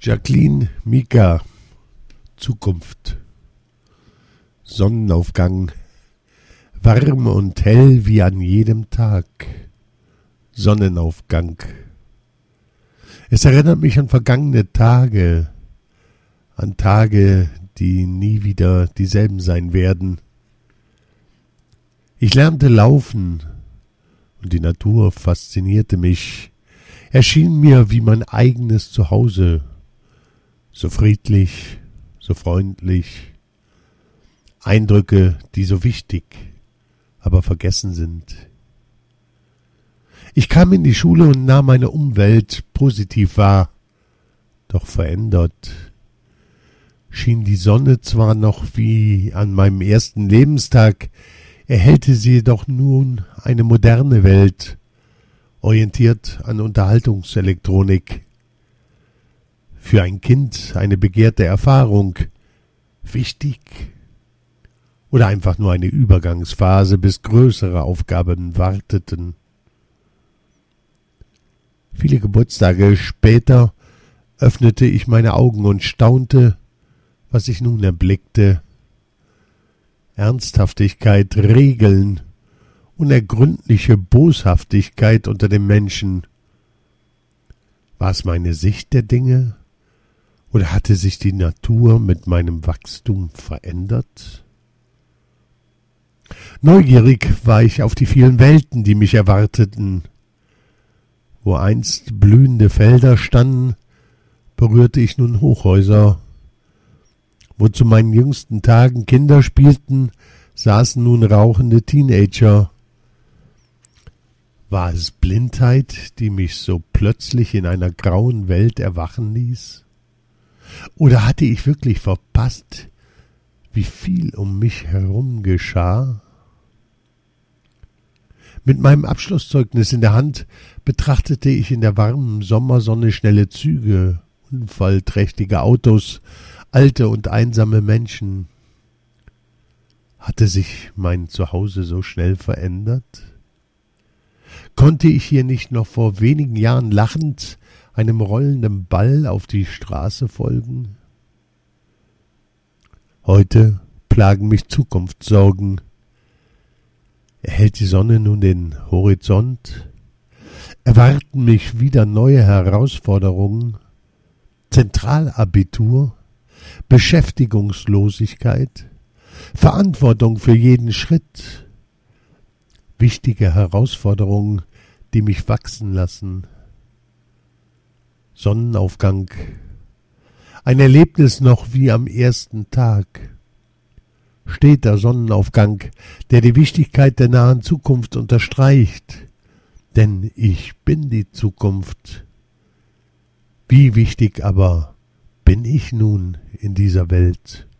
Jacqueline Mika, Zukunft. Sonnenaufgang, warm und hell wie an jedem Tag. Sonnenaufgang. Es erinnert mich an vergangene Tage, an Tage, die nie wieder dieselben sein werden. Ich lernte laufen und die Natur faszinierte mich, erschien mir wie mein eigenes Zuhause, so friedlich, so freundlich. Eindrücke, die so wichtig, aber vergessen sind. Ich kam in die Schule und nahm meine Umwelt positiv wahr, doch verändert. Schien die Sonne zwar noch wie an meinem ersten Lebenstag, erhellte sie jedoch nun eine moderne Welt, orientiert an Unterhaltungselektronik. Für ein Kind eine begehrte Erfahrung, wichtig oder einfach nur eine Übergangsphase, bis größere Aufgaben warteten. Viele Geburtstage später öffnete ich meine Augen und staunte, was ich nun erblickte. Ernsthaftigkeit, Regeln, unergründliche Boshaftigkeit unter den Menschen. War es meine Sicht der Dinge, oder hatte sich die Natur mit meinem Wachstum verändert? Neugierig war ich auf die vielen Welten, die mich erwarteten. Wo einst blühende Felder standen, berührte ich nun Hochhäuser. Wo zu meinen jüngsten Tagen Kinder spielten, saßen nun rauchende Teenager. War es Blindheit, die mich so plötzlich in einer grauen Welt erwachen ließ? Oder hatte ich wirklich verpasst, wie viel um mich herum geschah? Mit meinem Abschlusszeugnis in der Hand betrachtete ich in der warmen Sommersonne schnelle Züge, unfallträchtige Autos, alte und einsame Menschen. Hatte sich mein Zuhause so schnell verändert? Konnte ich hier nicht noch vor wenigen Jahren lachend einem rollenden Ball auf die Straße folgen? Heute plagen mich Zukunftssorgen. Erhellt die Sonne nun den Horizont? Erwarten mich wieder neue Herausforderungen? Zentralabitur? Beschäftigungslosigkeit? Verantwortung für jeden Schritt? Wichtige Herausforderungen, die mich wachsen lassen. Sonnenaufgang. Ein Erlebnis noch wie am ersten Tag. Steter Sonnenaufgang, der die Wichtigkeit der nahen Zukunft unterstreicht. Denn ich bin die Zukunft. Wie wichtig aber bin ich nun in dieser Welt?